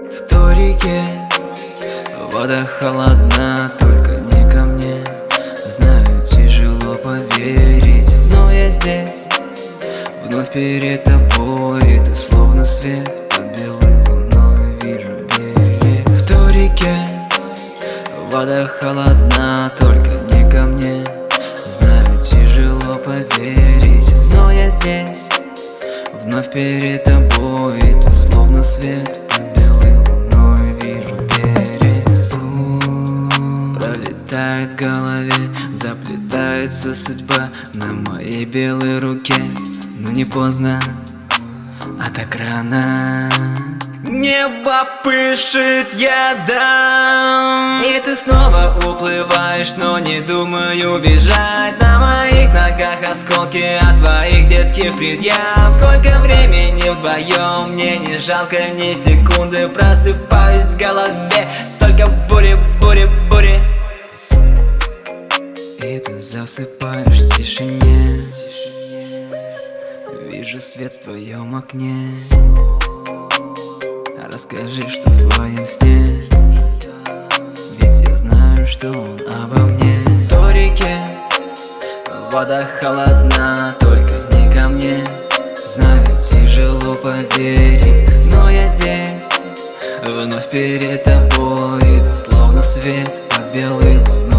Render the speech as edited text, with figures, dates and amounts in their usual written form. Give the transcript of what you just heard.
В той реке вода холодна, только не ко мне. Знаю, тяжело поверить, но я здесь, вновь перед тобой. И ты словно свет под белой луной, вижу берег. В той реке вода холодна, только не ко мне. Знаю, тяжело поверить, но я здесь, вновь перед тобой. И ты словно свет под белой луной, вижу берег. Пролетает в голове, заплетается судьба на моей белой руке. Но не поздно, а так рано. Небо пышет, я дам. И ты снова уплываешь, но не думаю бежать. На моих ногах осколки от твоих детских предъяв. Сколько времени вдвоем, мне не жалко ни секунды. Просыпаюсь в голове, только бури, бури, бури. И ты засыпаешь в тишине. Вижу свет в твоем окне. Расскажи, что в твоем сне, ведь я знаю, что он обо мне. В той реке вода холодна, только не ко мне. Знаю, тяжело поверить, но я здесь, вновь перед тобой. И ты словно свет под белой луной.